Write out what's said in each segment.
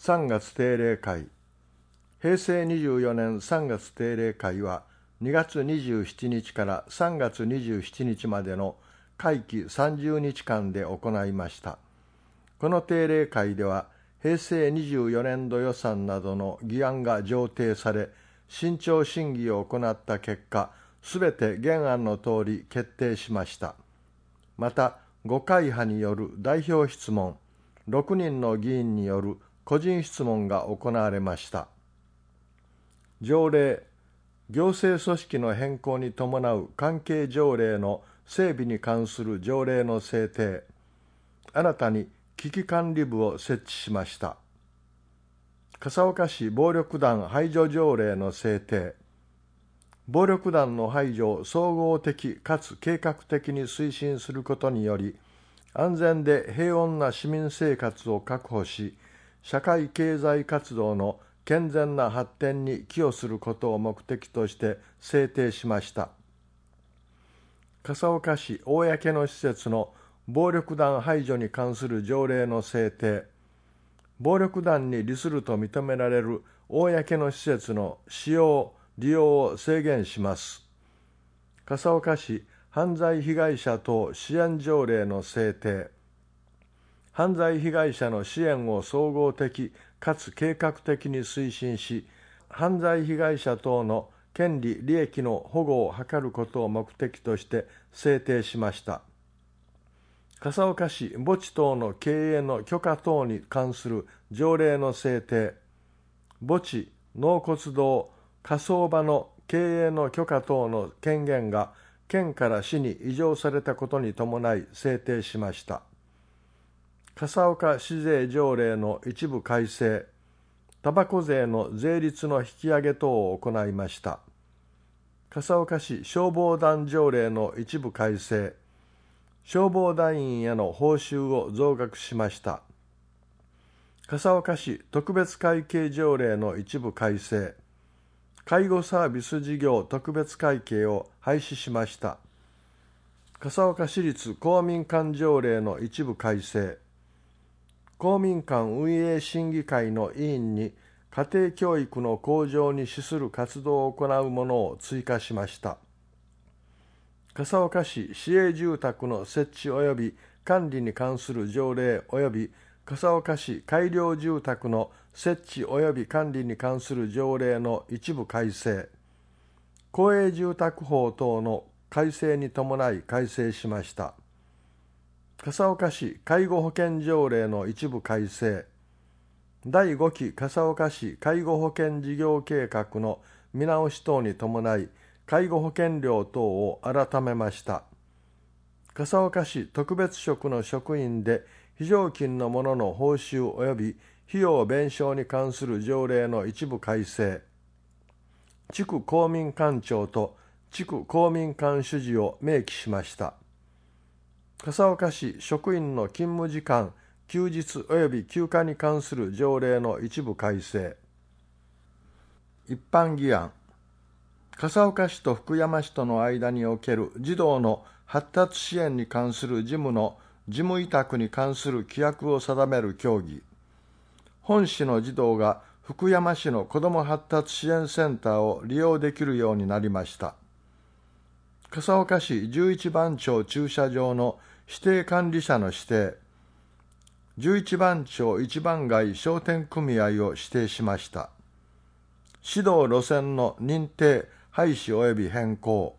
3月定例会。平成24年3月定例会は2月27日から3月27日までの会期30日間で行いました。この定例会では平成24年度予算などの議案が上呈され、慎重審議を行った結果、すべて原案の通り決定しました。また、5会派による代表質問、6人の議員による個人質問が行われました。条例、行政組織の変更に伴う関係条例の整備に関する条例の制定、新たに危機管理部を設置しました。笠岡市暴力団排除条例の制定、暴力団の排除を総合的かつ計画的に推進することにより、安全で平穏な市民生活を確保し、社会経済活動の健全な発展に寄与することを目的として制定しました。笠岡市公の施設の暴力団排除に関する条例の制定、暴力団に利すると認められる公の施設の使用・利用を制限します。笠岡市犯罪被害者等支援条例の制定、犯罪被害者の支援を総合的かつ計画的に推進し、犯罪被害者等の権利・利益の保護を図ることを目的として制定しました。笠岡市墓地等の経営の許可等に関する条例の制定、墓地、納骨堂、火葬場の経営の許可等の権限が県から市に移譲されたことに伴い制定しました。笠岡市税条例の一部改正、タバコ税の税率の引き上げ等を行いました。笠岡市消防団条例の一部改正、消防団員への報酬を増額しました。笠岡市特別会計条例の一部改正、介護サービス事業特別会計を廃止しました。笠岡市立公民館条例の一部改正、公民館運営審議会の委員に家庭教育の向上に資する活動を行うものを追加しました。笠岡市市営住宅の設置及び管理に関する条例及び笠岡市改良住宅の設置及び管理に関する条例の一部改正、公営住宅法等の改正に伴い改正しました。笠岡市介護保険条例の一部改正、第5期笠岡市介護保険事業計画の見直し等に伴い介護保険料等を改めました。笠岡市特別職の職員で非常勤の者の報酬及び費用弁償に関する条例の一部改正、地区公民館長と地区公民館主事を明記しました。笠岡市職員の勤務時間、休日及び休暇に関する条例の一部改正。一般議案。笠岡市と福山市との間における児童の発達支援に関する事務の事務委託に関する規約を定める協議。本市の児童が福山市の子ども発達支援センターを利用できるようになりました。笠岡市11番町駐車場の指定管理者の指定、11番町一番街商店組合を指定しました。市道路線の認定、廃止及び変更。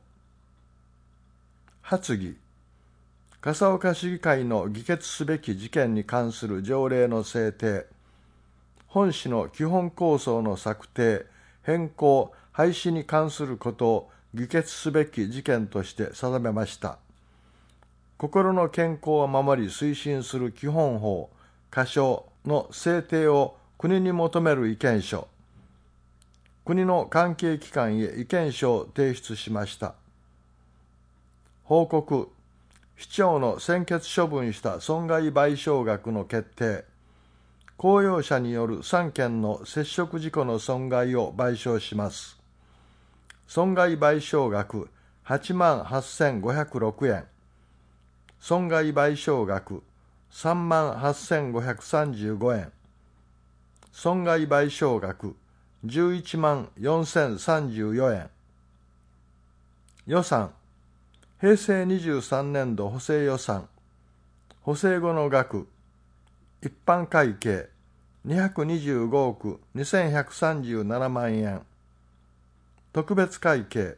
発議。笠岡市議会の議決すべき事件に関する条例の制定、本市の基本構想の策定、変更、廃止に関することを議決すべき事件として定めました。心の健康を守り推進する基本法、箇所の制定を国に求める意見書。国の関係機関へ意見書を提出しました。報告。市長の専決処分した損害賠償額の決定。公用車による3件の接触事故の損害を賠償します。損害賠償額88,506円。損害賠償額38,535円。 損害賠償額11万4034円。予算、平成23年度補正予算、補正後の額、一般会計225億2137万円、特別会計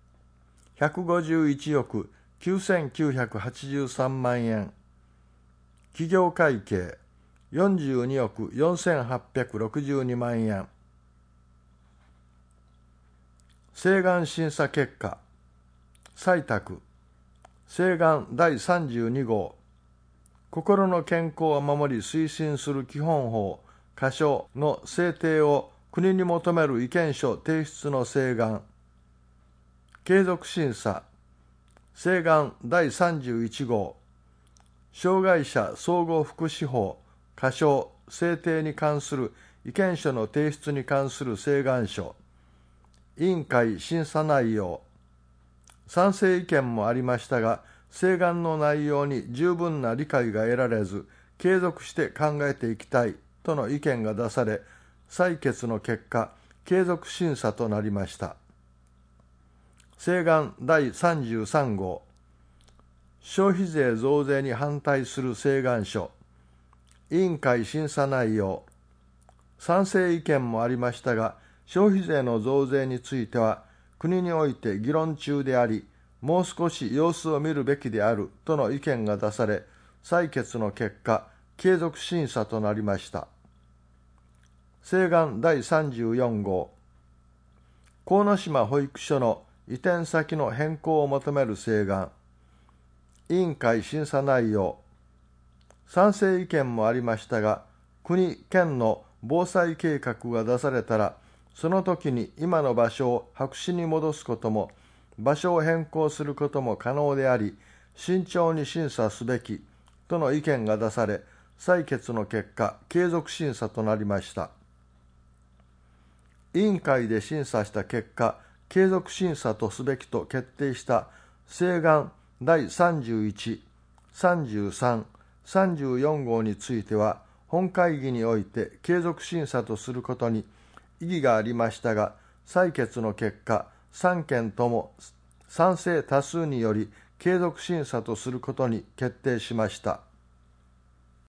151億9983万円、企業会計42億4862万円。請願審査結果、採択、請願第32号、心の健康を守り推進する基本法箇所の制定を国に求める意見書提出の請願、継続審査、請願第31号、障害者総合福祉法箇所制定に関する意見書の提出に関する請願書、委員会審査内容、賛成意見もありましたが、請願の内容に十分な理解が得られず、継続して考えていきたいとの意見が出され、採決の結果、継続審査となりました。請願第33号、消費税増税に反対する請願書、委員会審査内容、賛成意見もありましたが、消費税の増税については、国において議論中であり、もう少し様子を見るべきであるとの意見が出され、採決の結果、継続審査となりました。請願第34号、鴻島保育所の移転先の変更を求める請願、委員会審査内容、賛成意見もありましたが、国・県の防災計画が出されたら、その時に今の場所を白紙に戻すことも、場所を変更することも可能であり、慎重に審査すべきとの意見が出され、採決の結果、継続審査となりました。委員会で審査した結果、継続審査とすべきと決定した請願第31、33、34号については、本会議において継続審査とすることに異議がありましたが、採決の結果、3件とも賛成多数により継続審査とすることに決定しました。